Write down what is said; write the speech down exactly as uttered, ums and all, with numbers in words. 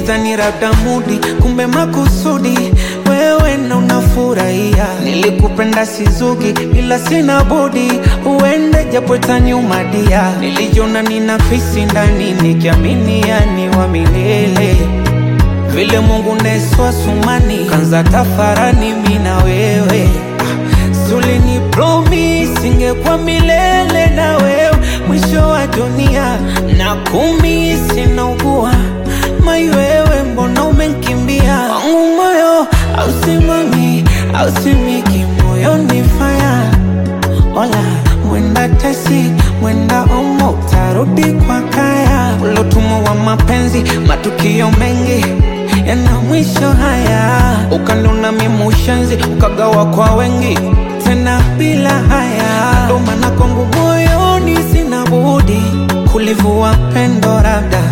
nilidhani labda mudi, kumbe makusudi wewe na unafurahia. Nilikupenda sizuki ila sina budi, uende japo itaniumadia. Nilijiona nina fisi ndani nikiamini yani wa milele, vile Mungu neswa sumani kanza tafarani mimi na wewe. Suli ni promise ingekuwa milele na wewe, mwisho wa dunia na kumi sina ugua. Mai wewe mbona umenkimbia wangu moyo, au simami au simiki moyo ni fire. Ola mwenda tesi mwenda omo utarudi kwa kaya. Ulotumo wa mapenzi matukio mengi yana mwisho haya. Ukanuna mimi ushenzi ukagawa kwa wengi tena bila haya. Ndo maana kwangu moyoni sina budi kulivua pendo labda